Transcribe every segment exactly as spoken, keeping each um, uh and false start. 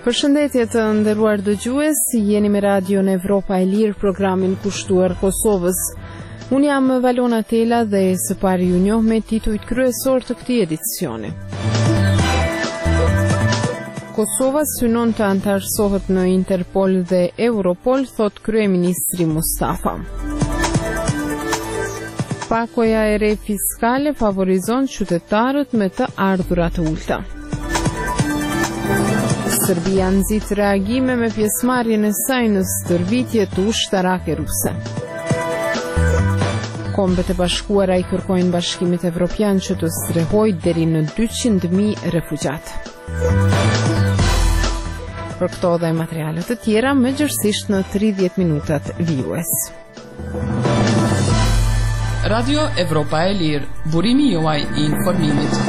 Përshëndetje të nderuar dëgjues, jeni me Radion Evropa e Lirë, programin kushtuar Kosovës. Unë jam Valona Tela dhe së pari ju njoh me titujt kryesor të këtij edicioni. Kosova synon të antarësohet në Interpol dhe Europol, thot kryeministri Mustafa. Pakoja e re fiskale favorizon qytetarët me të ardhurat të ulta. Serbia nxit reagime me pjesëmarrjen e saj në stërvitje të ushtarake ruse. Kombet e Bashkuara i kërkojnë Bashkimit Evropian që të strehojë deri në dyqind mijë refugjat. Për këto dhe materialet të tjera, më gjërësisht në tridhjetë minutat vijues. Radio Evropa e Lirë, burimi juaj i informimit.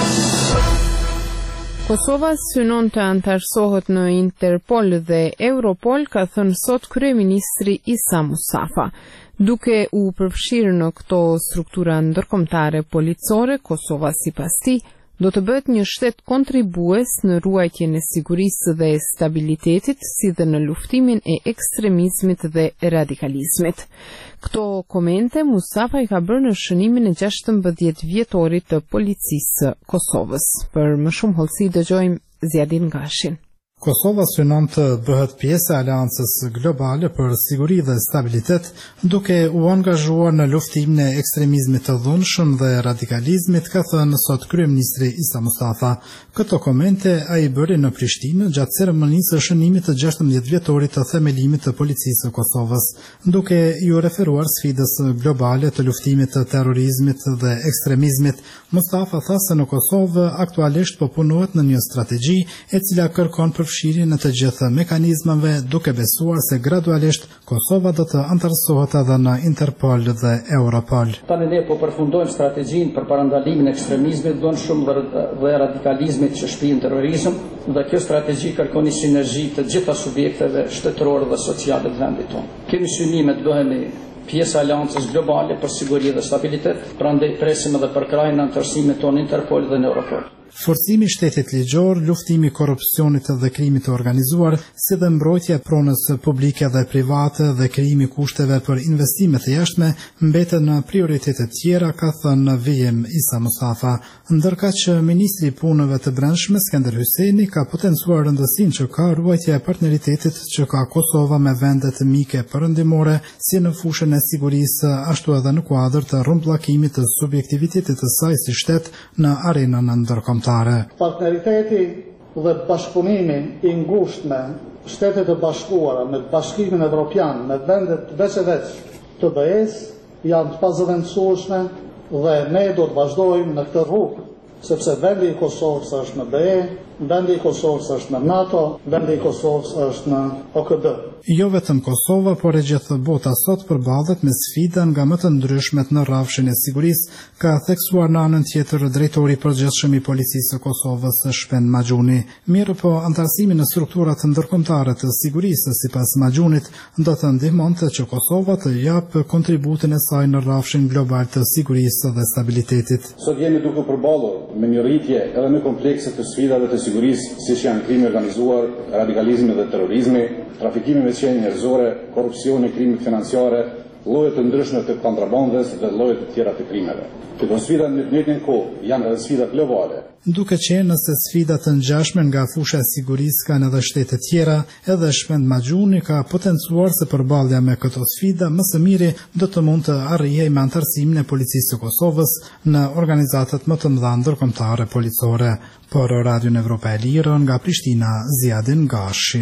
Kosova synon të antarësohet në Interpol dhe Europol, ka thënë sot kryeministri Isa Mustafa. Duke u përfshirë në këto struktura ndërkombëtare policore, Kosova sipas tij do të bëhet një shtet kontribues në ruajtjen e sigurisë dhe stabilitetit, si dhe në luftimin e ekstremizmit dhe radikalizmit. Këto komente Mustafa i ka bërë në shënimin e gjashtëmbëdhjetë vjetorit të policisë së Kosovës. Për më shumë hollësi dëgjojmë Zjadin Gashin. Kosova synon të bëhet pjesë e Aleancës Globale për Siguri dhe Stabilitet, duke u angazhuar në luftimin e ekstremizmit të dhunshëm dhe radikalizmit, ka thënë sot kryeministri Isa Mustafa. Këto komente ai bëri në Prishtinë gjatë ceremonisë së shënimit të gjashtëmbëdhjetë vjetorit të themelimit të policisë së Kosovës, duke ju referuar sfidës globale të luftimit të terrorizmit dhe ekstremizmit. Mustafa tha se në Kosovë aktualisht po punohet në një strategji e cila kërkon për përfshirjen e të gjitha mekanizmave, duke besuar se gradualisht Kosova do të antarësohet edhe në Interpol dhe Europol. Tani ne po përfundojmë strategjinë për parandalimin e ekstremizmit dhunshëm dhe radikalizmit që shpihen terrorizëm, dhe kjo strategji kërkon një sinergji të gjitha subjekteve shtetërore dhe sociale të vendit tonë. Kemi synime të bëhemi pjesë e Aleancës Globale për Siguri dhe Stabilitet, prandaj presim edhe për krajin e antarësimit tonë Interpol dhe në Europol. Forcimi i shtetit ligjor, luftimi i korrupsionit dhe krimit të organizuar, si dhe mbrojtja e pronës publike dhe private dhe krijimi i kushteve për investime të jashtme mbeten në prioritete tjera, ka thënë vijim Isa Mustafa. Ndërkaq që ministri i punëve të brendshme Skender Hyseni ka potencuar rëndësinë që ka ruajtja e partneritetit që ka Kosova me vendet mike perëndimore, si në fushën e sigurisë, ashtu edhe në kuadër të rrumbullakimit të subjektivitetit të saj si shtet në arenën ndërkombëtare. Partneriteti dhe bashkëpunimi i ngushtë me Shtetet e Bashkuara, me Bashkimin Evropian, me vendet veç e veç të B E S janë të pazëvendësueshme dhe ne do të vazhdojmë në këtë rrugë, sepse vendi i Kosovës është në B E, vendi i Kosovës është në NATO, vendi i Kosovës është në O K B. Jo vetëm Kosova, por e gjithë bota sot përballet me sfida nga më të ndryshmet në rrafshin e sigurisë, ka theksuar në anën tjetër drejtori i përgjithshëm i policisë së Kosovës, Shpen Maxhuni. Mirë po, antarësimi në strukturat ndërkombëtare të sigurisë sipas Maxhunit do të ndihmonte që Kosova të japë kontributin e saj në rrafshin global të sigurisë dhe stabilitetit. Sot jemi duke përballur me një rritje edhe më komplekse të sfidave të sigurisë, siç janë krimi organizuar, radikalizmi dhe terrorizmi, trafikimi me qenë njerëzore, korrupsioni, krimit financiare, lloje të ndryshme të kontrabandës dhe lloje të tjera të krimeve. Këto sfida në të njëjtën kohë janë edhe sfida globale. Duke qenë se sfidat të ngjashme nga fusha e sigurisë kanë edhe shtete tjera, edhe Shpen Maxhuni ka potencuar se përballja me këto sfida më së miri do të mund të arrijej me antarësimin e policisë së Kosovës në organizatat më të mëdha ndërkombëtare policore. Por Radio Evropa e Lirë nga Prishtina, Zjadin Gashi.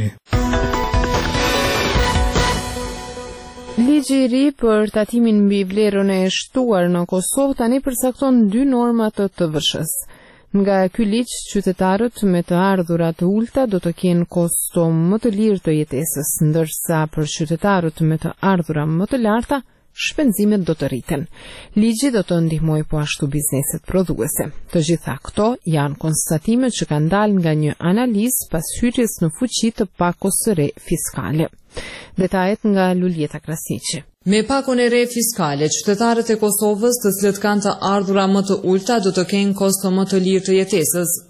Ligji i ri për tatimin mbi vlerën e shtuar në Kosovë tani përcakton dy norma të T V S-s. Nga ky ligj, qytetarët me të ardhurat të ulta do të kenë kosto më të lirë të jetesës, ndërsa për qytetarët me të ardhura më të larta, shpenzimet do të rriten. Ligji do të ndihmojë po ashtu bizneset prodhuese. Të gjitha këto janë konstatime që kanë dalë nga një analizë pas hyrjes në fuqi të pakos së re fiskale. Detajet nga Luljeta Krasniqi. Me pakon e re fiskale, qytetarët e Kosovës, të cilët kanë të ardhura më të ulta, do të kenë kosto më të lirë të jetesës.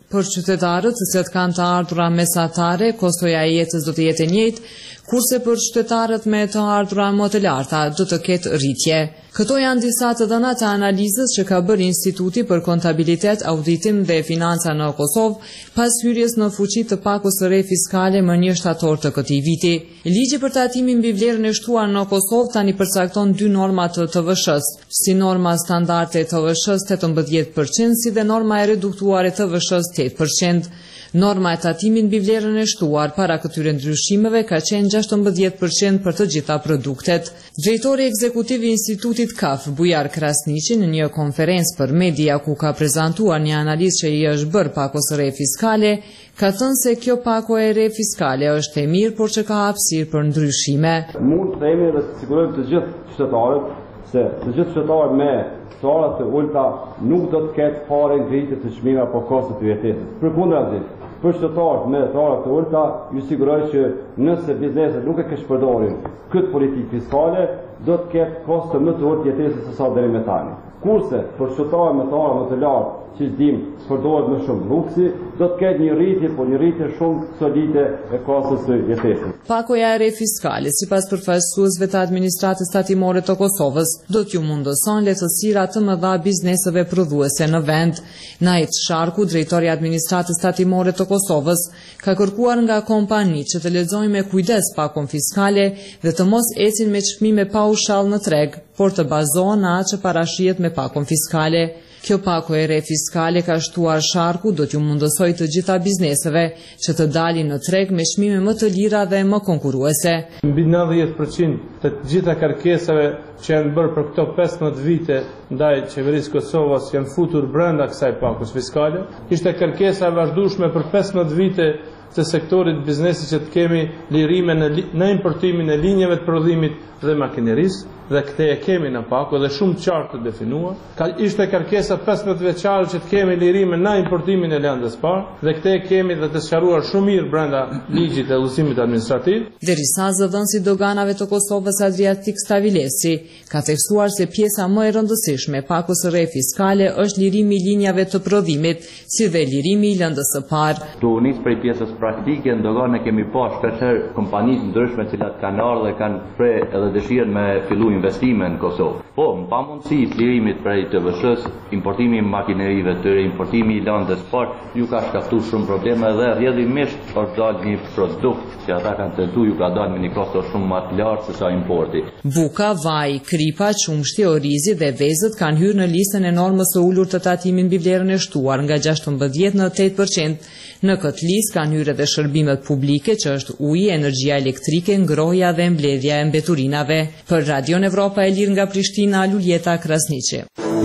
Për qytetarët, të cilët kanë të ardhura mesatare, kostoja e jetës do të jetë e njëjtë, kurse për qytetarët me të ardhura më të larta do të ketë rritje. Këto janë disa të dhënat e analizës që ka bërë Instituti për Kontabilitet, Auditim dhe Financa në Kosovë pas hyrjes në fuqi të pakos së re fiskale më një shtator të këtij viti. Ligji për tatimin mbi vlerën e shtuar në Kosovë tani përcakton dy norma të T V S-s, si norma standarde e T V S-s tetëmbëdhjetë përqind si dhe norma e reduktuar e T V S-s tetë përqind. Norma e tatimit mbi vlerën e shtuar para këtyre ndryshimeve ka qenë gjashtëmbëdhjetë përqind për të gjitha produktet. Drejtori ekzekutiv i Institutit K A F, Bujar Krasniqi, në një konferencë për media ku ka prezantuar një analizë që i është bërë pakos së re fiskale, ka thënë se kjo pako e re fiskale është e mirë, por që ka hapësirë për ndryshime. Mund të themi dhe të sigurojmë të gjithë qytetarët se të gjithë qytetarët me çarat të ulta nuk do të ketë fare ngritje të çmimeve apo kosto të jetesës. Përkundrazi, për qytetarët me çarat të ulta, ju siguroj që nëse bizneset nuk e këshpërdorin këtë politikë fiskale, do të ketë kosto më të ulët jetesës se sa deri më tani. Kurse për qytetarët me çara më të lartë, që dim përdoret më shumë luksi, do të ketë një rritje, por një rritje shumë solide e kostës së jetesës. Pakoja e re fiskale, sipas përfaqësuesve të administratës tatimore të Kosovës, do t'ju mundëson lehtësira të mëdha bizneseve prodhuese në vend. Najt Sharku, drejtori i administratës tatimore të Kosovës, ka kërkuar nga kompani që të lexojnë me kujdes pakon fiskale dhe të mos ecin me çmime paushall në treg, por të bazohen në atë që parashihet me pakon fiskale. Kjo pako e re fiskale, ka shtuar Sharku, do t'ju mundësoj të gjitha bizneseve që të dalin në treg me çmime më të lira dhe më konkurruese. Mbi nëntëdhjetë përqind të gjitha kërkesave që janë bërë për këto pesëmbëdhjetë vite ndaj qeverisë Kosovës janë futur brenda kësaj pakos fiskale. Ishte kërkesa e vazhdueshme për pesëmbëdhjetë vite të sektorit biznesi që të kemi lirime në, në importimin e linjeve të prodhimit dhe makinerisë, dhe këte e kemi në pako dhe shumë qartë të definuar. Ka ishte kërkesa pesëmbëdhjetë vjeçare që të kemi lirime në importimin e lëndës parë dhe këte e kemi dhe të sqaruar shumë mirë brenda ligjit e udhëzimit administrativ. Derisa zëdhënësi doganave të Kosovës Adriatik Stavilesi ka theksuar se pjesa më e rëndësishme e pakos së re fiskale është lirimi i linjave të prodhimit, si dhe lirimi i lëndës së parë. Tu nis prej pjesës praktike, ndonë kemi pa shpesh kompani të ndryshme të cilat kanë ardhur dhe kanë pre edhe dëshirën me fillu investime në Kosovë. Po, në pamundësi të lirimit prej T V S-s, importimi i makinerive të tyre, importimi i lëndës parë, ju ka shkaktuar shumë probleme dhe rrjedhimisht është dalë një produkt që ata kanë tentuar, ju ka dalë me një kosto shumë më të lartë se sa importi. Buka, vaj, kripa, qumshti, orizi dhe vezët kanë hyrë në listën e normës së ulur të tatimit mbi vlerën e shtuar nga gjashtëmbëdhjetë në tetë përqind. Në këtë listë kanë hyrë edhe shërbimet publike, që është uji, energjia elektrike, ngrohja dhe mbledhja e mbeturinave. Për Radion Evropa e Lirë nga Prishtina, Luljeta Krasniqi.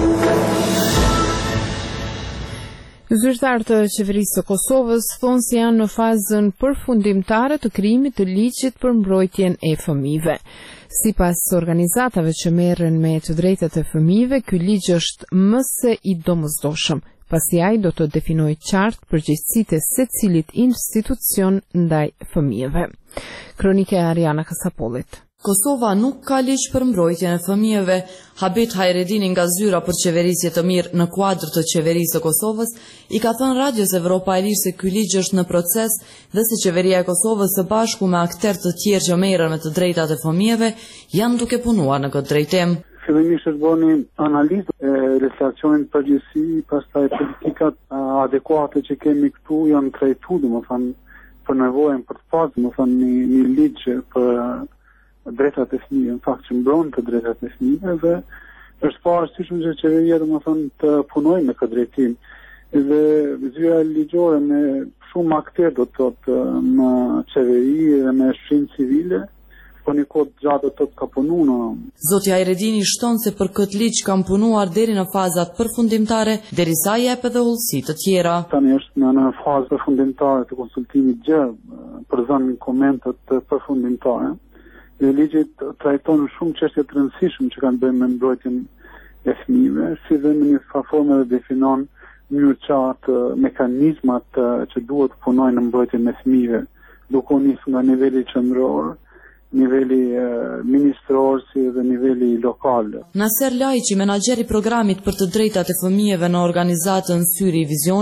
Zyrtarët të qeverisë së Kosovës thonë se janë në fazën përfundimtare të krijimit të ligjit për mbrojtjen e fëmijëve. Sipas organizatave që merren me të drejtat e fëmijëve, ky ligj është më se i domosdoshëm, pasi ai do të definojë qartë përgjegjësitë e secilit institucion ndaj fëmijëve. Kronike e Ariana Kasapollit. Kosova nuk ka ligj për mbrojtjen e fëmijëve. Habit Hajredini nga Zyra për qeverisje të mirë në kuadër të qeverisë së Kosovës i ka thënë Radios Evropa e Lirë se ky ligj është në proces dhe se qeveria e Kosovës së bashku me aktorë të tjerë që merren me të drejtat e fëmijëve janë duke punuar në këtë drejtim. Fillimisht është bëni analizë e legislacionit përgjithësi, pastaj politikat adekuate që kemi këtu janë trajtuar, domethënë për nevojën për të pasur, domethënë një, një ligj për drejtat e fëmijëve, në fakt që mbron të drejtat e fëmijëve dhe është parësyshme që qeveria domethënë të punojë në këtë drejtim. Dhe zyra ligjore me shumë aktorë do të thotë në qeveri dhe me shoqërinë civile, po një kohë gjatë do të ka punuar në. Zoti Hajredini shton se për këtë ligj kanë punuar deri në fazat përfundimtare, derisa jep edhe udhësi të tjera. Tani është në, në fazë përfundimtare të konsultimit gjë për dhënë komentet përfundimtare. Dhe ligji trajton shumë çështje të rëndësishme që kanë bënë me mbrojtjen e fëmijëve, si dhe në një formë dhe definon në mënyrë qartë mekanizmat që duhet të punojnë në mbrojtjen e fëmijëve, duke u nisur nga niveli qendror, niveli ministror si dhe niveli lokal. Naser Lajçi, menaxheri i programit për të drejtat e fëmijëve në organizatën Syri i Vizionit,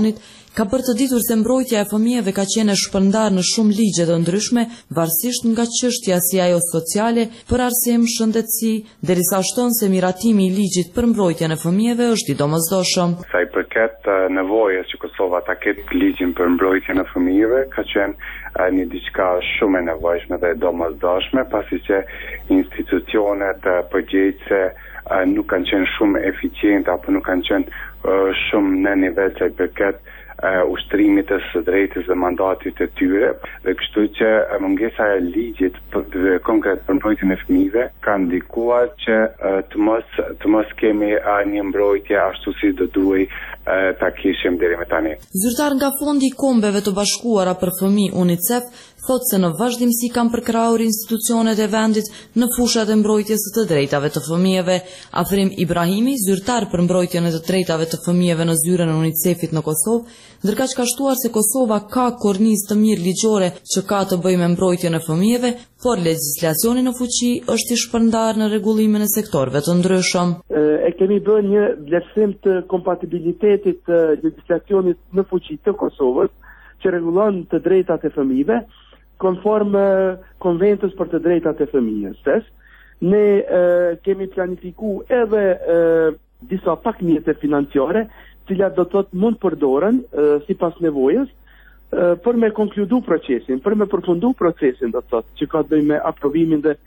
ka për të ditur se mbrojtja e fëmijëve ka qenë e shpërndarë në shumë ligje të ndryshme, varësisht nga çështja si ajo sociale, për arsim, shëndetësi, derisa shton se miratimi i ligjit për mbrojtjen e fëmijëve është i domosdoshëm. Sa i përket nevojës që Kosova ta ketë ligjin për mbrojtjen e fëmijëve, ka qenë një diçka shumë e nevojshme dhe e domosdoshme, pasi që institucionet përgjegjëse nuk kanë qenë shumë eficiente apo nuk kanë qenë shumë në nivel që i përket ushtrimit të së drejtës dhe mandatit të tyre, dhe kështu që mungesa e ligjit për, konkret për mbrojtjen e fëmijëve ka ndikuar që të mos të mos kemi një mbrojtje ashtu si do duhej ta kishim deri më tani. Zyrtar nga Fondi i Kombeve të Bashkuara për Fëmijë UNICEF thotë se në vazhdimsi kanë përkrahur institucionet e vendit në fushat e mbrojtjes së të drejtave të fëmijëve. Afrim Ibrahimi, zyrtar për mbrojtjen e të drejtave të fëmijëve në zyrën e UNICEF-it në Kosovë, ndërkaq ka shtuar se Kosova ka kornizë të mirë ligjore që ka të bëjë me mbrojtjen e fëmijëve, por legjislacioni në fuqi është i shpërndarë në rregullimin e sektorëve të ndryshëm. E kemi bërë një vlerësim të kompatibilitetit të legjislacionit në fuqi të Kosovës që rregullon të drejtat e fëmijëve konform konventës për të drejtat e fëmijës. Ne e, kemi planifikuar edhe e, disa pakmjete financiare, cilat do të thotë mund përdoren sipas nevojës e, për me konkludu procesin, për me përfundu procesin, do të thotë, që ka të bëjë me aprovimin dhe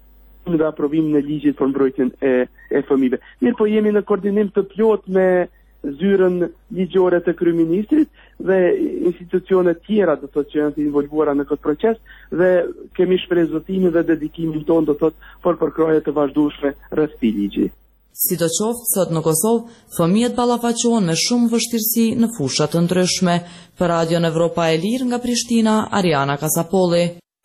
dhe aprovimin e ligjit për mbrojtjen e, e fëmijëve. Mirë po jemi në koordinim të plot me zyrën ligjore të kryeministrit dhe institucionet tjera do të thotë që janë të involvuara në këtë proces dhe kemi shprehë zotimin dhe dedikimin tonë do të thotë për përkrahje të vazhdueshme rreth këtij ligji. Sidoqoftë, sot në Kosovë, fëmijët ballafaqohen me shumë vështirësi në fusha të ndryshme. Për Radion Evropa e Lirë nga Prishtina, Ariana Kasapolli.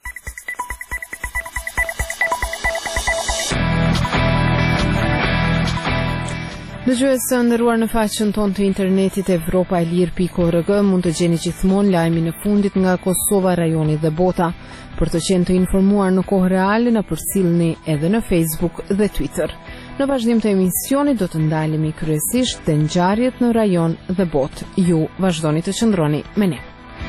Dëgjuesë nderuar, në faqen tonë të internetit evropa e lirë pikë org mund të gjeni gjithmonë lajmin e fundit nga Kosova, rajoni dhe bota. Për të qenë të informuar në kohë reale, na përcjellni edhe në Facebook dhe Twitter. Në vazhdim të emisionit do të ndalemi kryesisht te ngjarjet në rajon dhe botë. Ju vazhdoni të qëndroni me ne.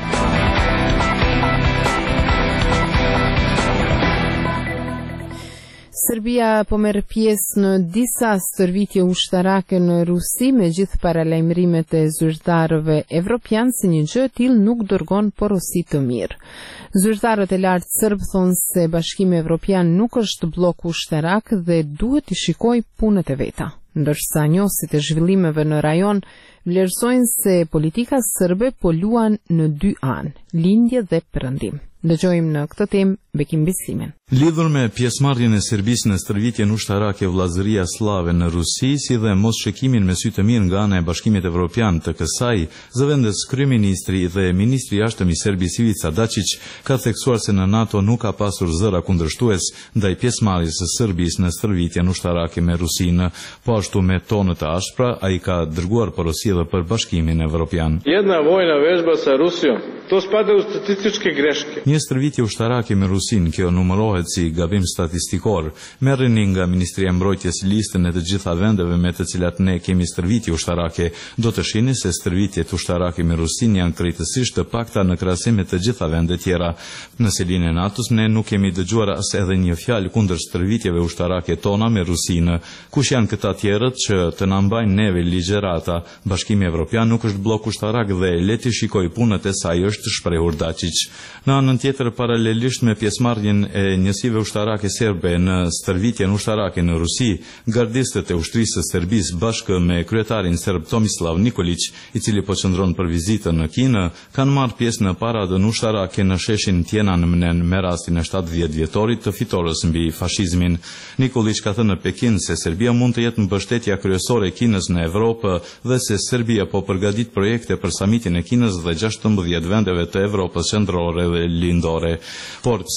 Serbia po merr pjesë në disa stërvitje ushtarake në Rusi, me gjithë paralajmërimet e zyrtarëve evropian se një gjë e tillë nuk dërgon porosi të mirë. Zyrtarët e lartë serb thonë se Bashkimi Evropian nuk është blok ushtarak dhe duhet të shikojë punët e veta, ndërsa njohësit e zhvillimeve në rajon vlerësojnë se politika serbe po luan në dy anë, lindje dhe perëndim. Dëgjojmë në këtë temë Bekim Bislimin. Lidhur me pjesëmarrjen e Serbisë në stërvitjen ushtarake vllazëria slave në Rusi, si dhe mos shekimin me sy të mirë nga ana e Bashkimit Evropian të kësaj, zëvendës kryeministri dhe ministri i jashtëm i Serbisë Ivica Dačić ka theksuar se në NATO nuk ka pasur zëra kundërshtues ndaj pjesëmarrjes së Serbisë në stërvitjen ushtarake me Rusinë. Po ashtu me tonë të ashpra, ai ka dërguar porosi edhe për Bashkimin Evropian. Jedna vojna vežba sa Rusijom, to spada u statističke greške. Një stërvitje ushtarake me Rusin, kjo numërohet si gabim statistikor. Merrni nga Ministria e Mbrojtjes listën e të gjitha vendeve me të cilat ne kemi stërvitje ushtarake. Do të shihni se stërvitjet ushtarake me Rusin janë krejtësisht të pakta në krahasim me të gjitha vendet tjera. Në selinë e NATO-s ne nuk kemi dëgjuar as edhe një fjalë kundër stërvitjeve ushtarake tona me Rusinë. Kush janë këta tjerët që të na mbajnë neve ligjërata? Bashkimi Evropian nuk është blok ushtarak dhe le të shikoj punët e saj, është shprehur Dačić. Në anën tjetër, paralelisht me pjesëmarrjen e njësive ushtarake serbe në stërvitjen ushtarake në Rusi, gardistët e ushtrisë së Serbisë bashkë me kryetarin serb Tomislav Nikolić, i cili po qëndron për vizitën në Kinë, kanë marrë pjesë në paradën ushtarake në sheshin Tiananmen me rastin e shtatëdhjetë vjetorit të fitores mbi fashizmin. Nikolić ka thënë në Pekin se Serbia mund të jetë mbështetja kryesore e Kinës në Evropë dhe se Serbia po përgatit projekte për samitin e Kinës dhe gjashtëmbëdhjetë vendeve të Evropës qendrore dhe lindore. Por pse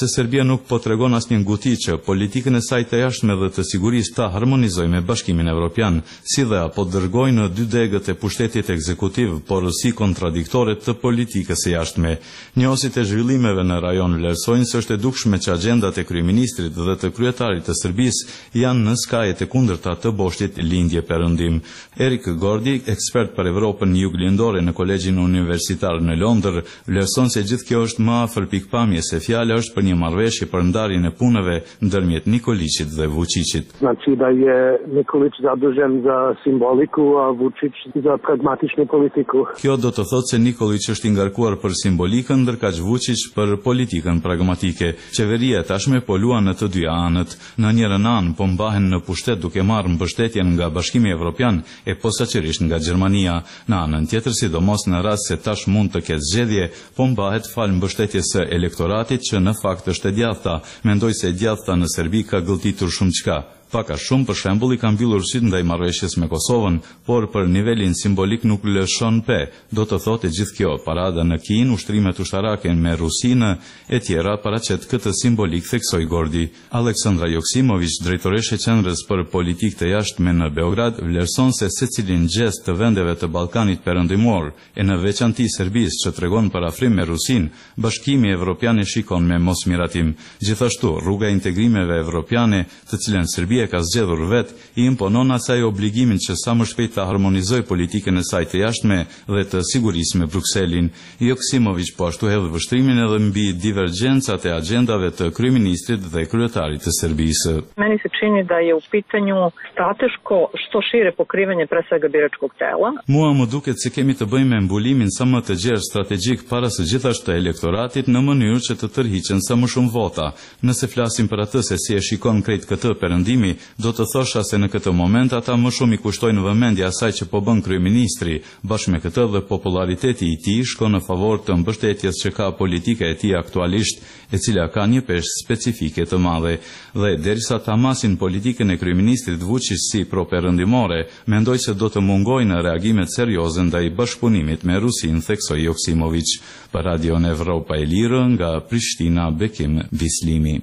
se Serbia nuk po tregon asnjë nguti që politikën e saj të jashtme dhe të sigurisë ta harmonizojë me Bashkimin Evropian, si dhe apo dërgojë në dy degët e pushtetit ekzekutiv, por si kontradiktore të politikës së jashtme. Njohësit e zhvillimeve në rajon vlerësojnë se është e dukshme që agjendat e kryeministrit dhe të kryetarit të Serbisë janë në skajet e kundërta të boshtit lindje perëndim. Erik Gordi, ekspert për Evropën juglindore në Kolegjin Universitar në Londër, vlerëson se gjithë kjo është më afër pikpamjes se fjala është për një marrëveshje për ndarjen e punëve ndërmjet Nikolićit dhe Vučićit. Znači da je Nikolić zadužen za simboliku, a Vučić za pragmatičnu politiku. Kjo do të thotë se Nikolić është i ngarkuar për simbolikën, ndërkaq Vučić për politikën pragmatike. Qeveria tashme po luan në të dy anët. Në njërin anë po mbahen në pushtet duke marrë mbështetjen nga Bashkimi Evropian e posaçërisht nga Gjermania. Në anën tjetër, sidomos në rast se tash mund të ketë zgjedhje, po mbahet fal mbështetjes së elektoratit që në fakt është e djathta. Mendoj se e djathta në Serbi ka gëlltitur shumë çka. Paka shumë, për shembull, i ka mbyllur sytë ndaj marrëveshjes me Kosovën, por për nivelin simbolik nuk lëshon pe. Do të thotë gjithë kjo, parada në Kinë, ushtrimet ushtarake me Rusinë e tjera paraqet këtë simbolik, theksoi Gordi. Aleksandra Joksimović, drejtoreshe e qendrës për politikë të jashtme në Beograd, vlerëson se secilin gest të vendeve të Ballkanit Perëndimor e në veçanti Serbisë që tregon për afrim me Rusinë, Bashkimi Evropian e shikon me mosmiratim. Gjithashtu, rruga e integrimeve evropiane, të cilën Serbia e ka zgjedhur vet, i imponon asaj obligimin që sa më shpejt të harmonizoj politikën e saj të jashtme dhe të sigurisë me Brukselin. Joksimović po ashtu hedh vështrimin edhe mbi divergjencat e agjendave të kryeministrit dhe kryetarit të Serbisë. Meni se čini da je u pitanju strateško što šire pokrivanje pre svega biračkog tela. Mua më duket se kemi të bëjmë me mbulimin sa më të gjerë strategjik para së gjithashtu të elektoratit në mënyrë që të tërhiqen sa më shumë vota. Nëse flasim për atë se si e shikon krejt këtë perëndimi, do të thosha se në këtë moment ata më shumë i kushtojnë vëmendje asaj që po bën kryeministri. Bashkë me këtë dhe populariteti i tij shkon në favor të mbështetjes që ka politika e tij aktualisht, e cila ka një peshë specifike të madhe. Dhe derisa ta masin politikën e kryeministrit Vučić si pro-perëndimore, mendoj se do të mungojnë reagimet serioze ndaj bashkëpunimit me Rusinë, theksoi Joksimović. Për Radion Evropa e Lirë nga Prishtina, Bekim Bislimi.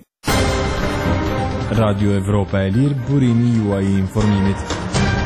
Radio Evropa e Lirë, burimi juaj i informimit.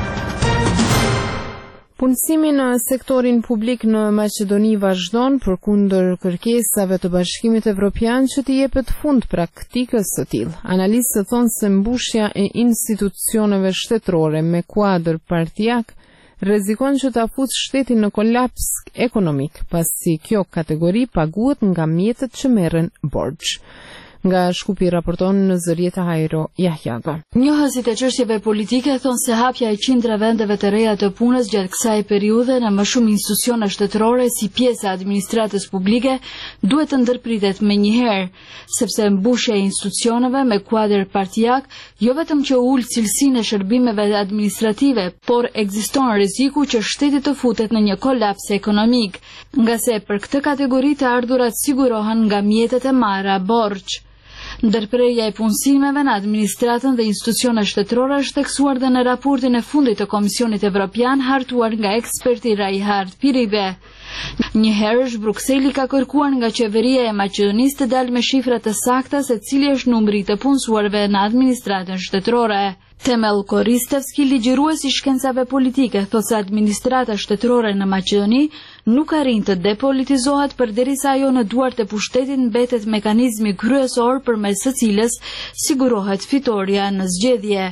Punësimi në sektorin publik në Maqedoni vazhdon përkundër kërkesave të Bashkimit Evropian që t'i jepet fund praktikës së tillë. Analistët thonë se mbushja e institucioneve shtetërore me kuadër partijak rrezikon që ta futë shtetin në kolaps ekonomik, pasi kjo kategori paguhet nga mjetet që merren borxh. Nga Shkupi raporton në Zërieta Hajro Jahjaga. Njohësit e çështjeve politike thonë se hapja e qindra vendeve të reja të punës gjatë kësaj periudhe në më shumë institucione shtetërore si pjesë e administratës publike duhet të ndërpritet menjëherë, sepse mbushja e institucioneve me kuadër partijak jo vetëm që ul cilësinë e shërbimeve administrative, por ekziston rreziku që shteti të futet në një kolaps ekonomik, nga se për këtë kategori të ardhurat sigurohen nga mjetet e marra borxh. Ndërprerja e punësimeve në administratën dhe institucione shtetërore është theksuar dhe në raportin e fundit të Komisionit Evropian hartuar nga eksperti Rajhard Pirive. Njëherësh Brukseli ka kërkuar nga qeveria e Maqedonisë të dalë me shifra të sakta se cili është numri të punësuarve në administratën shtetërore. Temel Koristevski, ligjërues i shkencave politike, thotë se administrata shtetërore në Maqedoni nuk arrin të depolitizohet përderisa ajo në duart e pushtetit mbetet mekanizmi kryesor përmes së cilës sigurohet fitoria në zgjedhje.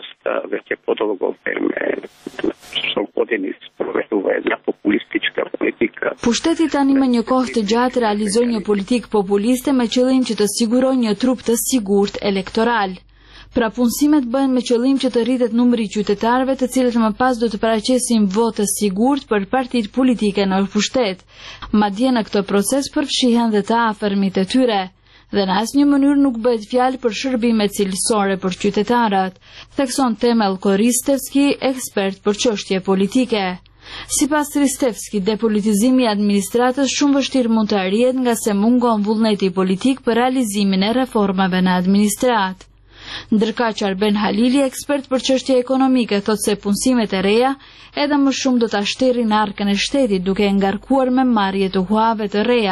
Pushteti tani me një kohë të gjatë realizoi një politikë populiste me qëllim që të sigurojë një trup të sigurt elektoral. Pra punësimet bëhen me qëllim që të rritet numri i qytetarëve të cilët më pas do të paraqesin votë të sigurt për partitë politike në pushtet. Madje në këtë proces përfshihen dhe të afërmit e tyre. Dhe në asnjë mënyrë nuk bëhet fjalë për shërbime cilësore për qytetarët, thekson Temel Koristevski, ekspert për çështje politike. Sipas Kristevski, depolitizimi i administratës shumë vështirë mund të arrihet nga se mungon vullneti politik për realizimin e reformave në administratë. Ndërkaq Arben Halili, ekspert për çështje ekonomike, thotë se punësimet e reja edhe më shumë do ta shtërrin arkën e shtetit duke ngarkuar me marrje të huave të reja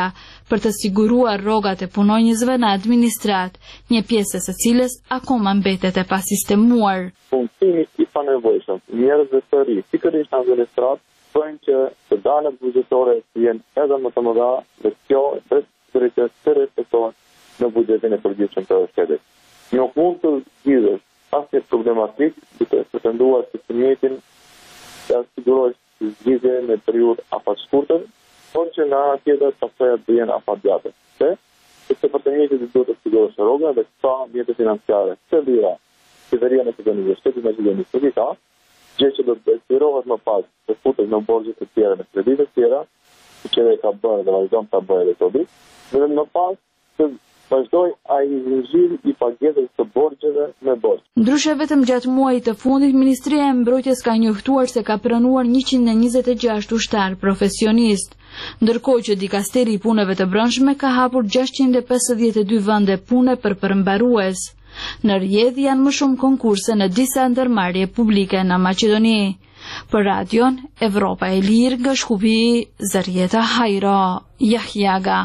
për të siguruar rrogat e punonjësve në administrat, një pjesë së cilës akoma mbetet e pasistemuar. Punësimi i panevojshëm, njerëzve të ri, pikërisht në administrat, bëjnë që të dalet buxhetore të jenë edhe më të mëdha dhe kjo drejtë të respektohen në buxhetin e përgjithshëm të shtetit. Nuk mund të zgjidhesh asnjë problematik duke pretenduar se të njëjtin të asigurosh zgjidhje në periudhë afat shkurtër, por që nga ana tjetër pasojat të jenë afat gjata. Se sepse për të njëjtin duhet të sigurosh rroga dhe këta mjete financiare të lira, qeveria në Maqedonisë, shteti i Maqedonisë nuk i ka, gjë që do të dëshirohet më pas të futet në borxhe të tjera, në kredite të tjera, që e ka bërë dhe vazhdon ta bëjë edhe Covid, dhe më pas të vazhdoj ai zinxhiri i pagesës së borxheve me borxh. Ndryshe vetëm gjatë muajit të fundit, Ministria e Mbrojtjes ka njoftuar se ka pranuar njëqind e njëzet e gjashtë ushtar profesionist, ndërkohë që Dikasteri i Punëve të Brendshme ka hapur gjashtëqind e pesëdhjetë e dy vende pune për përmbarues. Në rrjedhë janë më shumë konkurse në disa ndërmarrje publike në Maqedoni. Për radion Evropa e Lirë nga Shkupi, Zarieta Hajro, Jahjaga.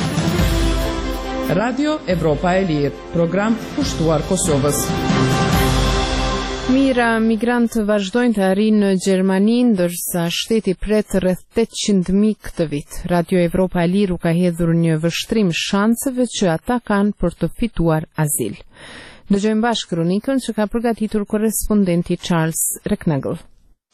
Radio Evropa e Lirë, program pushtuar Kosovës. Mira migrantë vazhdojnë të arrijnë në Gjermani, ndërsa shteti pret rreth tetëqind mijë këtë vit. Radio Evropa e Lirë u ka hedhur një vështrim shanseve që ata kanë për të fituar azil. Dëgjojmë bashkë kronikën që ka përgatitur korrespondenti Charles Reknagel.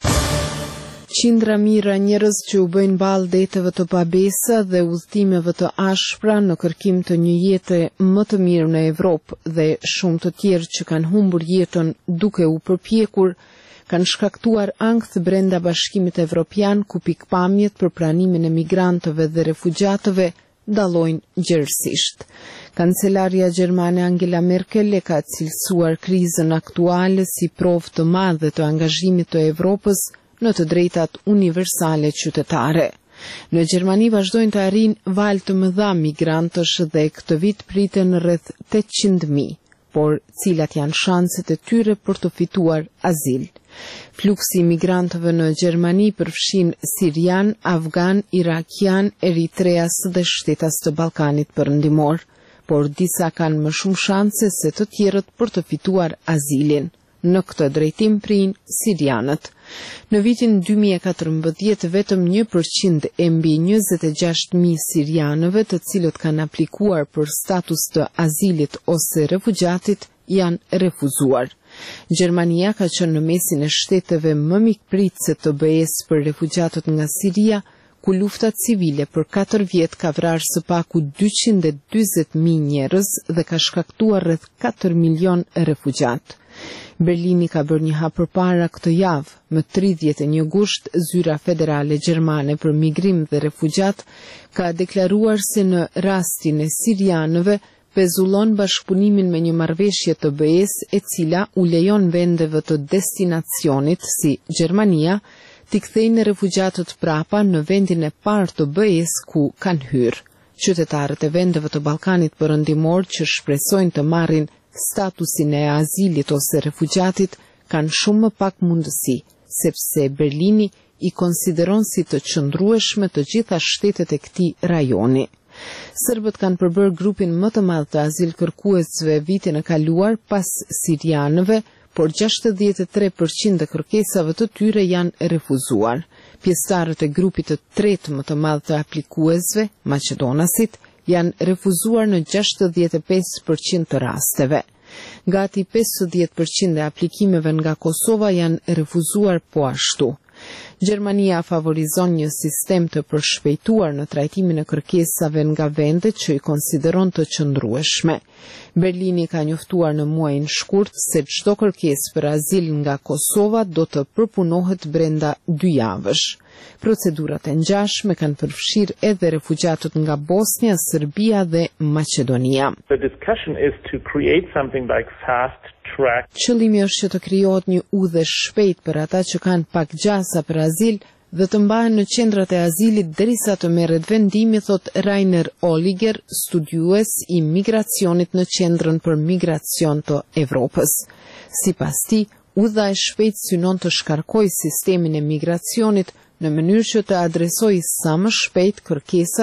Qindra mira njerëz që u bëjnë balë deteve të pabesa dhe udhëtimeve të ashpra në kërkim të një jete më të mirë në Evropë dhe shumë të tjerë që kanë humbur jetën duke u përpjekur, kanë shkaktuar ankth brenda Bashkimit Evropian ku pikpamjet për pranimin e migrantëve dhe refugjatëve dallojnë gjerësisht. Kancelaria gjermane Angela Merkel e ka cilësuar krizën aktuale si provë të madhe të angazhimit të Evropës në të drejtat universale qytetare. Në Gjermani vazhdojnë të arrijnë valë të mëdha migrantësh dhe këtë vit priten rreth tetëqind mijë, por cilat janë shanset e tyre për të fituar azil. Fluksi i migrantëve në Gjermani përfshin sirian, afgan, irakian, eritreas dhe shtetas të Ballkanit Perëndimor, por disa kanë më shumë shanse se të tjerët për të fituar azilin. Në këtë drejtim prinë sirianët. Në vitin dy mijë e katërmbëdhjetë vetëm një përqind e mbi njëzet e gjashtë mijë sirianëve të cilët kanë aplikuar për status të azilit ose refugjatit janë refuzuar. Gjermania ka qenë në mesin e shteteve më mikpritëse të B E-s për refugjatët nga Siria, ku lufta civile për katër vjet ka vrarë së paku dyqind e dyzet mijë njerëz dhe ka shkaktuar rreth katër milion refugjat. Berlini ka bërë një hap përpara këtë javë. Më tridhjetë e një gusht, Zyra Federale Gjermane për Migrim dhe Refugjat ka deklaruar se në rastin e sirianëve pezullon bashkëpunimin me një marrëveshje të B E-s e cila u lejon vendeve të destinacionit si Gjermania t'i kthejnë refugjatët prapa në vendin e parë të B E-s ku kanë hyrë. Qytetarët e vendeve të Ballkanit Perëndimor që shpresojnë të marrin statusin e azilit ose refugjatit kanë shumë më pak mundësi, sepse Berlini i konsideron si të qëndrueshme të gjitha shtetet e këtij rajoni. Serbët kanë përbërë grupin më të madh të azil kërkuesve vitin e kaluar pas sirianëve, por gjashtëdhjetë e tre përqind e kërkesave të tyre janë refuzuar. Pjesëtarët e grupit të tretë më të madh të aplikuesve, maqedonasit, janë refuzuar në gjashtëdhjetë e pesë përqind të rasteve. Gati pesëdhjetë përqind e aplikimeve nga Kosova janë refuzuar po ashtu. Gjermania favorizon një sistem të përshpejtuar në trajtimin e kërkesave nga vendet që i konsideron të qëndrueshme. Berlini ka njoftuar në muajin shkurt se çdo kërkesë për azil nga Kosova do të përpunohet brenda dy javësh. Procedurat e ngjashme kanë përfshirë edhe refugjatët nga Bosnia, Serbia dhe Maqedonia. The discussion is to create something like fast track. Qëllimi është që të krijohet një udhëheq shpejt për ata që kanë pak gjasa për azil dhe të mbahen në qendrat e azilit derisa të merret vendimi, thot Rainer Oliger, studiues i migracionit në Qendrën për Migracion të Evropës. Sipas tij, udha e shpejt synon të shkarkojë sistemin e migracionit në mënyrë që të adresojë sa më shpejt kërkesat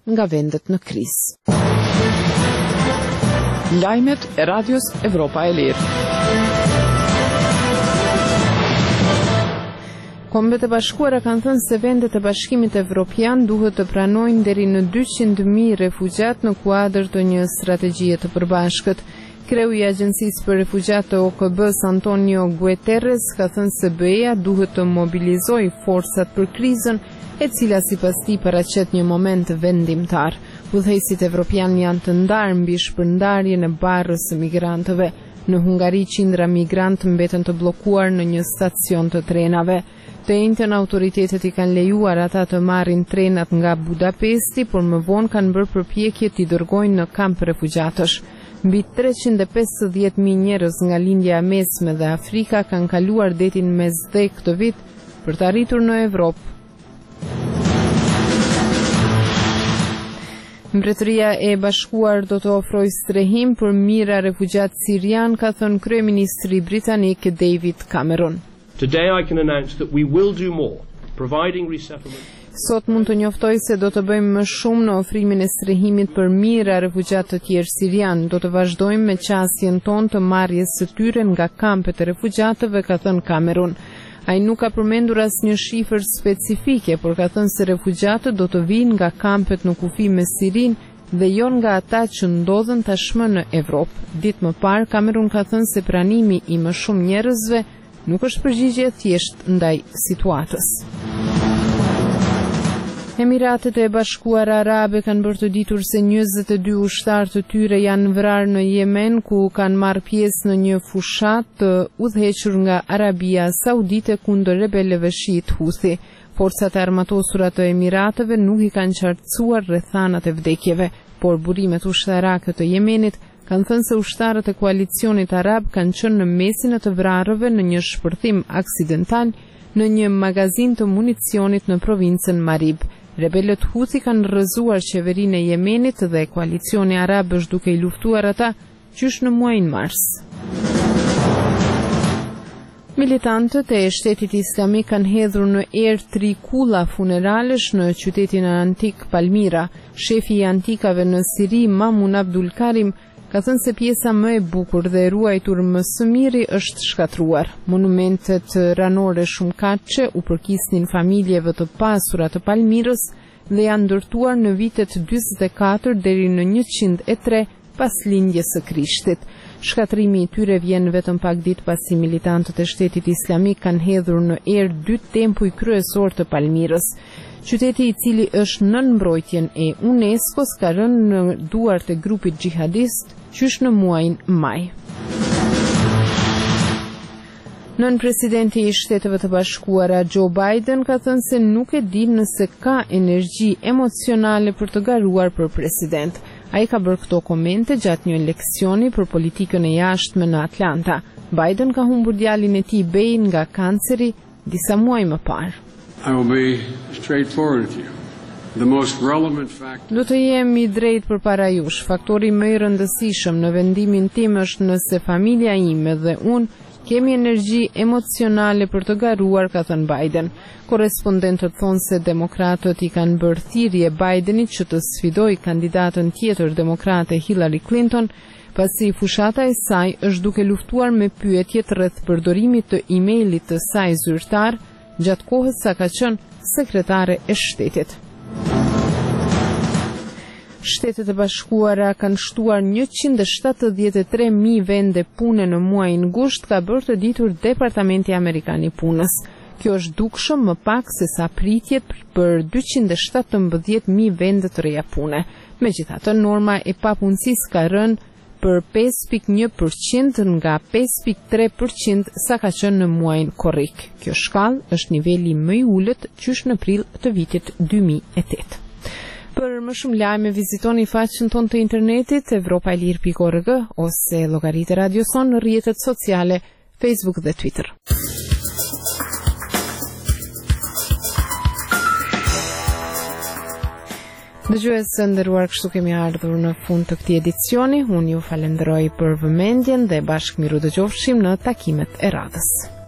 nga vendet në krizë. Lajmet e Radios Evropa e Lirë. Kombet e Bashkuara kanë thënë se vendet e Bashkimit Evropian duhet të pranojnë deri në dyqind mijë refugjat në kuadër të një strategjie të përbashkët. Kreu i Agjencisë për Refugjat të O K B-s Antonio Guterres ka thënë se B E-ja duhet të mobilizojë forcat për krizën, e cila sipas tij paraqet një moment vendimtar. Udhëheqësit evropian janë të ndarë mbi shpërndarjen e barrës së migrantëve. Në Hungari qindra migrantë mbeten të bllokuar në një stacion të trenave. Të njëjtën autoritetet i kanë lejuar ata të marrin trenat nga Budapesti, por më vonë kanë bërë përpjekje t'i dërgojnë në kamp refugjatësh. Mbi treqind e pesëdhjetë mijë njerëz nga lindja e mesme dhe Afrika kanë kaluar detin Mesdhe këtë vit për të arritur në Evropë. Mbretëria e Bashkuar do të ofrojë strehim për mijëra refugjat sirian, ka thënë kryeministri britanik David Cameron. Today I can announce that we will do more, providing resettlement. Sot mund të njoftoj se do të bëjmë më shumë në ofrimin e strehimit për mijëra refugjat të tjerë sirian. Do të vazhdojmë me qasjen tonë të marrjes së tyre nga kampet e refugjatëve, ka thënë Cameron. Ai nuk ka përmendur asnjë shifër specifike, por ka thënë se refugjatët do të vinë nga kampet në kufi me Sirinë dhe jo nga ata që ndodhen tashmë në Evropë. Ditë më parë, Cameron ka thënë se pranimi i më shumë njerëzve nuk është përgjigje e thjeshtë ndaj situatës. Emiratet e Bashkuara Arabe kanë bërë të ditur se njëzet e dy ushtarë të tyre janë vrarë në Yemen, ku kanë marrë pjesë në një fushat të udhëhequr nga Arabia Saudite kundër rebelëve shiit Houthi. Forcat e armatosura të Emirateve nuk i kanë qartësuar rrethanat e vdekjeve, por burimet ushtarake të Yemenit kanë thënë se ushtarët e koalicionit arab kanë qenë në mesin e të vrarëve në një shpërthim aksidental në një magazin të municionit në provincën Marib. Rebelët Houthi kanë rrëzuar qeverinë e Yemenit dhe koalicioni arab është duke i luftuar ata qysh në muajin mars. Militantët e Shtetit Islamik kanë hedhur në erë tri kulla funeralesh në qytetin antik Palmira. Shefi i antikave në Siri, Mamun Abdul Karim, ka thënë se pjesa më e bukur dhe e ruajtur më së miri është shkatruar. Monumentet ranore shumëkaqe u përkisnin familjeve të pasura të Palmirës dhe janë ndërtuar në vitet dyzet e katër deri në njëqind e tre pas lindjes së Krishtit. Shkatrimi i tyre vjen vetëm pak ditë pasi militantët e Shtetit Islamik kanë hedhur në erë dy tempuj kryesor të Palmirës. Qyteti, i cili është nën mbrojtjen e UNESCO-s, ka rënë në duart e grupit xhihadist qysh në muajin maj. Nën presidenti i Shteteve të Bashkuara Joe Biden ka thënë se nuk e di nëse ka energji emocionale për të garuar për president. Ai ka bërë këto komente gjatë një leksioni për politikën e jashtme në Atlanta. Biden ka humbur djalin e tij Bein nga kanceri disa muaj më parë. I will be straightforward with you. The most relevant fact. Do të jem i drejtë përpara jush. Faktori më i rëndësishëm në vendimin tim është nëse familja ime dhe unë kemi energji emocionale për të garuar, ka thënë Biden. Korrespondentët thonë se demokratët i kanë bërë thirrje Bidenit që të sfidojë kandidatën tjetër demokrate Hillary Clinton, pasi fushata e saj është duke luftuar me pyetjet rreth përdorimit të emailit të saj zyrtar gjatë kohës sa ka qenë sekretare e shtetit. Shtetet e Bashkuara kanë shtuar njëqind e shtatëdhjetë e tre mijë vende pune në muajin gusht, ka bërë të ditur Departamenti Amerikan i Punës. Kjo është dukshëm më pak se sa pritjet për dyqind e shtatëmbëdhjetë mijë vende të reja pune. Megjithatë, norma e papunësisë ka rënë për pesë pikë një përqind nga pesë pikë tre përqind sa ka qenë në muajin korrik. Kjo shkallë është niveli më i ulët qysh në prill të vitit dy mijë e tetë. Për më shumë lajme vizitoni faqen tonë të internetit evropaelir pikë org ose llogaritë e Radio Son në rrjetet sociale Facebook dhe Twitter. Dëgjues të nderuar, kështu kemi ardhur në fund të këtij edicioni. Unë ju falenderoj për vëmendjen dhe bashkë miru dëgjofshim në takimet e radhës.